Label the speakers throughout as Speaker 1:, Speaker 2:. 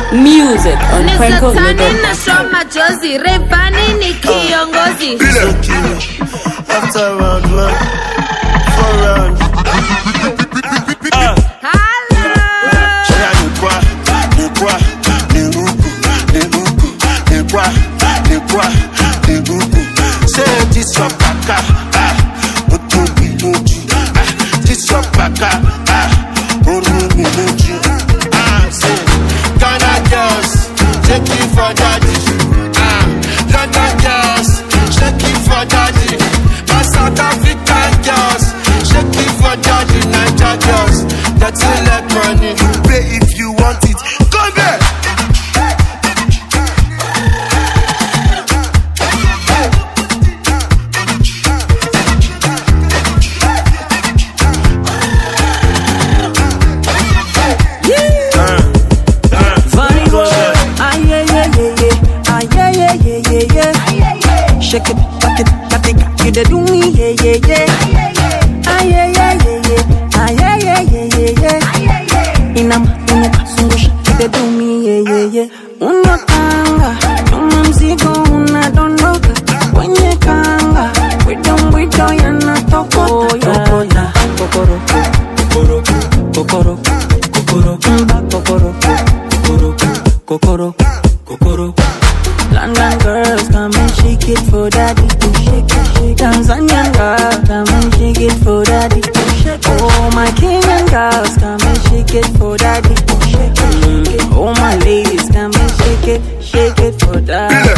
Speaker 1: Music on Franco
Speaker 2: After round one, 4 rounds. Say this your baka, this your baka, say Ghana girls, shake it for daddy. London girls, shake it for daddy. My South African girls, shake it for daddy. Niger girls, that's it like money. You pay if you want it. Come there.
Speaker 3: Shake it, back it, you dey do me, yeah. Ah, yeah. Ah, yeah. Inama, sungusha, you dey do me, yeah. Unatanga, mzigo unadondoka, kwenye kanga, wido yanatokota. Kokoro. London girls, come and shake it for daddy. Tanzanian girls, come and shake it for daddy. Oh, my Kenyan girls, come and shake it for daddy. Oh, my ladies, come and shake it for daddy.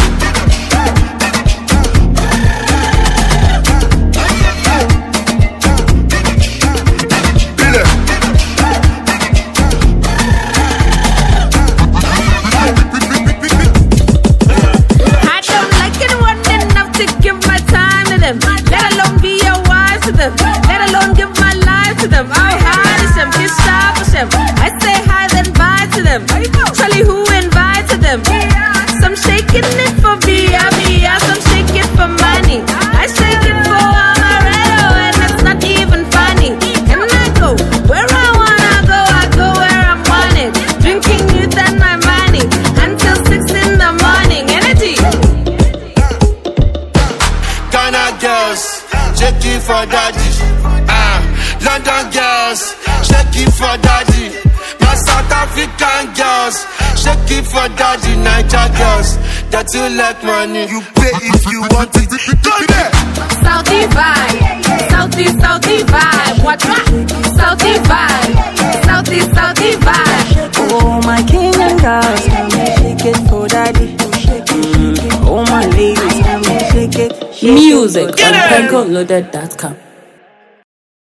Speaker 4: Let alone give my life to them. I hide them, kiss sharp them. I say hi then bye to them. Charlie who invited them? Some shaking it for via, some shake it for money. I shake it for Amaretto and it's not even funny. And I go where I wanna go, I go where I'm wanted. Drinking youth and my money until 6 in the morning. Energy.
Speaker 2: Ghana girls, shake it for daddy. London girls, shake it for daddy. My South African girls, shake it for daddy. Niger girls, that you like money. You pay if you want it. Go there.
Speaker 4: Southie vibe. What? Southie vibe.
Speaker 3: Oh, my Kenyan girls, come and shake it for daddy. Oh, my ladies, come and shake it.
Speaker 1: Music on FrancoLoaded.com.